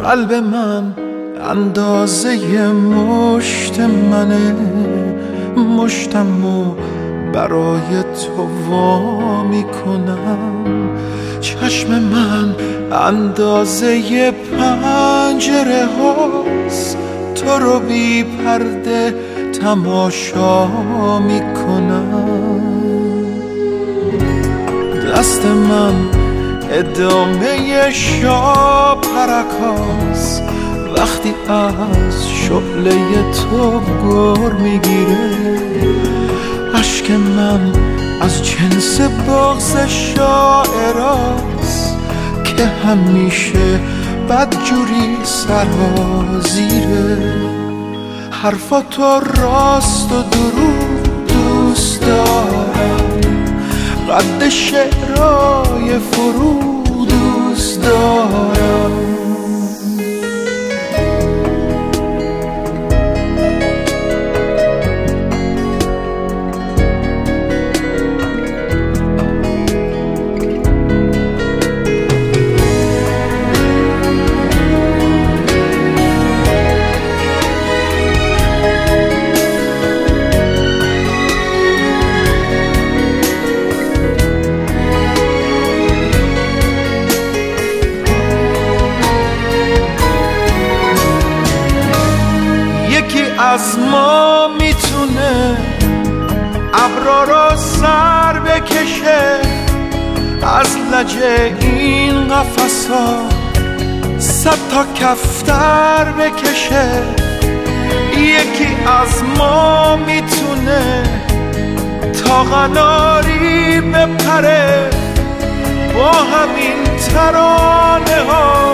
قلب من اندازه مشت منه، مشتمو برای تو وا میکنم. چشم من اندازه پنجره هاست، تو رو بی پرده تماشا میکنم. دست من ادامه شاپرکاست، وقتی از شعله تو گر میگیره. عشق من از جنس بغض شاعراست که همیشه بدجوری سرازیره. حرفاتو راست و دروغ دوست دارم، قد شعرهای فرو دوست دارم. از ما میتونه ابرا رو سر بکشه، از لجه این قفصا 100 تا کفتر بکشه. یکی از ما میتونه تا قناری بپره، با همین ترانه ها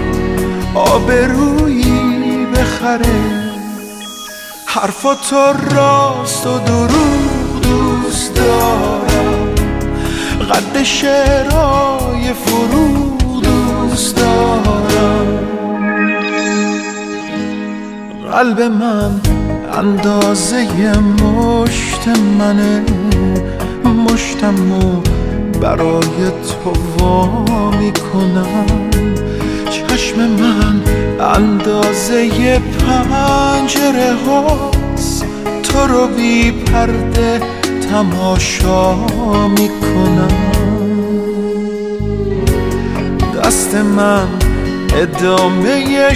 آبرویی بخره. حرفاتو راست و دروغ دوست دارم، قد شعرهای فرو دوست دارم. قلب من اندازه مشت منه، مشتمو برای تو وا میکنم. چشم من اندازه پنجره هاست، تو رو بی پرده تماشا میکنم. دست من ادامه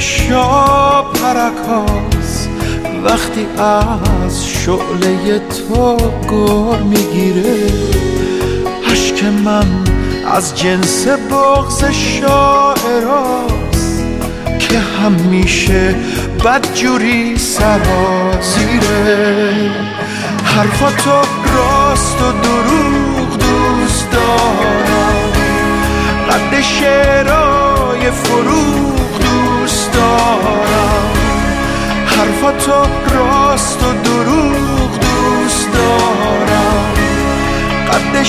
شاپرکاست، وقتی از شعله تو گر میگیره. عشق من از جنس بغض شاعراست که همیشه بدجوری سرازیره. حرفاتو راست و دروغ دوست دارم، قد شعرهای فروغ دوست دارم. حرفاتو راست و دروغ دوست دارم، قد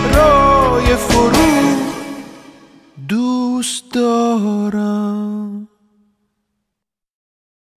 شعرهای فروغ دوست دارم.